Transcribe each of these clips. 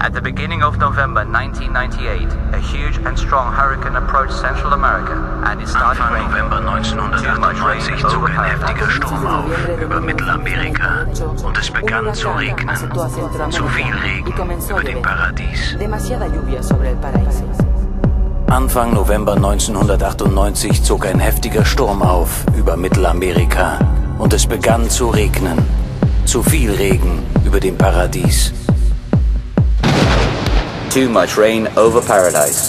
At the beginning of November 1998, a huge and strong hurricane approached Central America and it started Anfang raining. November 1998 zog ein heftiger Sturm auf über Mittelamerika und es begann zu regnen. Zu viel Regen über dem Paradies. Anfang November 1998 zog ein heftiger Sturm auf über Mittelamerika und es begann zu regnen. Zu viel Regen über dem Paradies. Too much rain over paradise.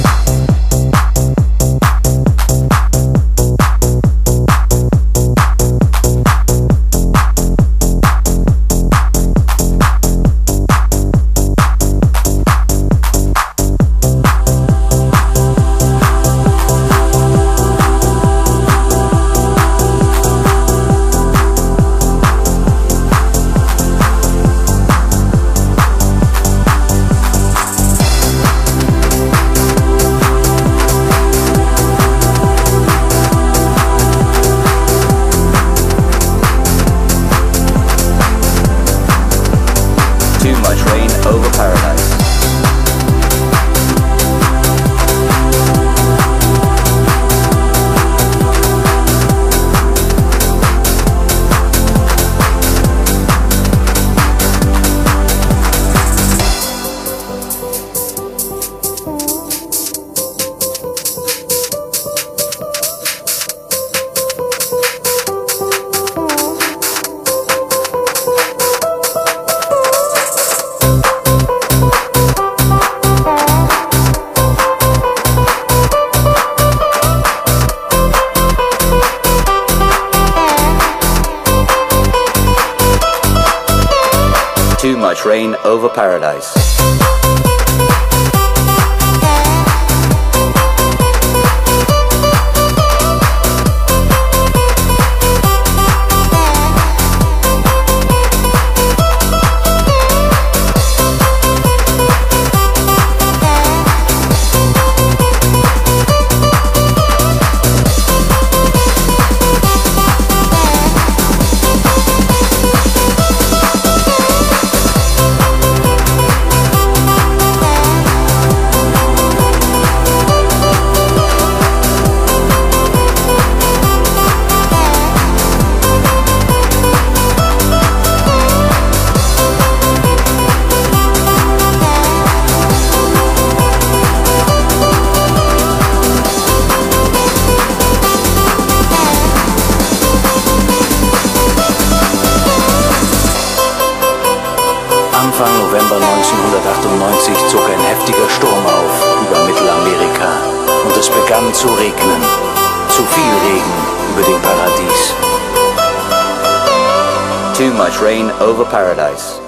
Too much rain over paradise. Too much rain over paradise. Anfang November 1998 zog ein heftiger Sturm auf über Mittelamerika und es begann zu regnen. Zu viel Regen über dem Paradies. Too much rain over paradise.